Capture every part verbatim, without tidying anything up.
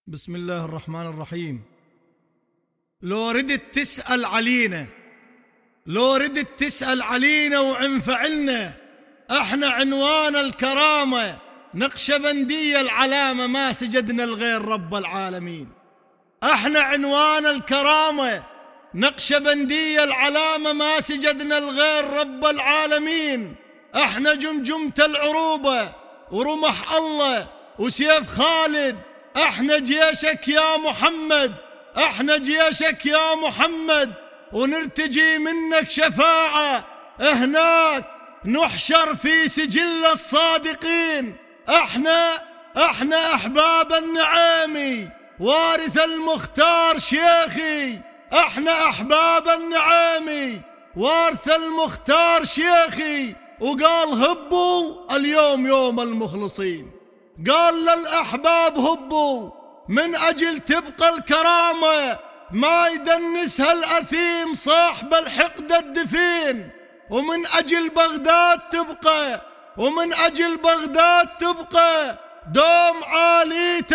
بسم الله الرحمن الرحيم. لو ردت تسأل علينا لو ردت تسأل علينا وعن فعلنا، احنا عنوان الكرامة نقشبندية العلامة، ما سجدنا لغير رب العالمين. احنا عنوان الكرامة نقشبندية العلامة، ما سجدنا لغير رب العالمين. احنا جمجمة العروبة ورمح الله وسيف خالد، احنا جيشك يا محمد، احنا جيشك يا محمد، ونرتجي منك شفاعة هناك نحشر في سجل الصادقين. احنا احنا احباب النعامي وارث المختار شيخي، احنا احباب النعامي وارث المختار شيخي. وقال هبوا اليوم يوم المخلصين، قال للأحباب هبوا من أجل تبقى الكرامة، ما يدنسها الأثيم صاحب الحقد الدفين. ومن أجل بغداد تبقى، ومن أجل بغداد تبقى دوم عالية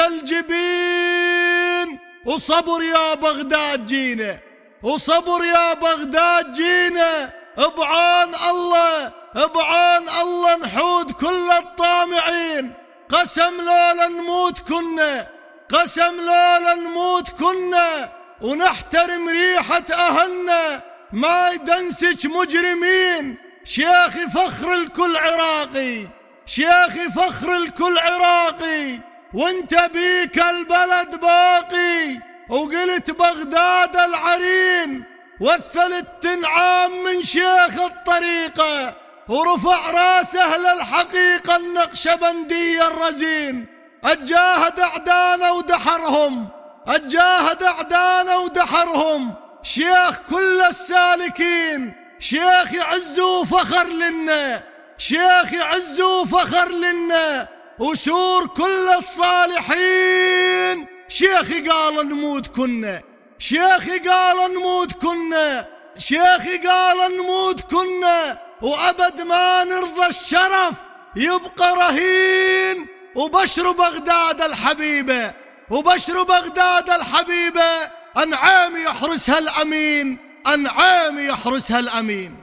الجبين. وصبر يا بغداد جينا، وصبر يا بغداد جينا، بعون الله بعون الله نحود كل الطامعين. قسم لولا نموت كنا، قسم لولا نموت كنا، ونحترم ريحة أهلنا ما يدنسج مجرمين. شيخي فخر الكل عراقي، شيخي فخر الكل عراقي، وانت بيك البلد باقي. وقلت بغداد العرين والثلث تنعام من شيخ الطريقة، ورفع راسه للحقيقة النقشبندية الرزين. أتجاهد أعدانا ودحرهم، أتجاهد أعدانا ودحرهم، شيخ كل السالكين، شيخ يعز وفخر لنا، شيخ يعز وفخر لنا، وسور كل الصالحين. شيخي قال نموت كنا، شيخي قال نموت كنا، شيخي قال نموت كنا، وأبد ما نرضى الشرف يبقى رهين. وبشر بغداد الحبيبة، وبشر بغداد الحبيبة، أنعام يحرسها الأمين، أنعام يحرسها الأمين.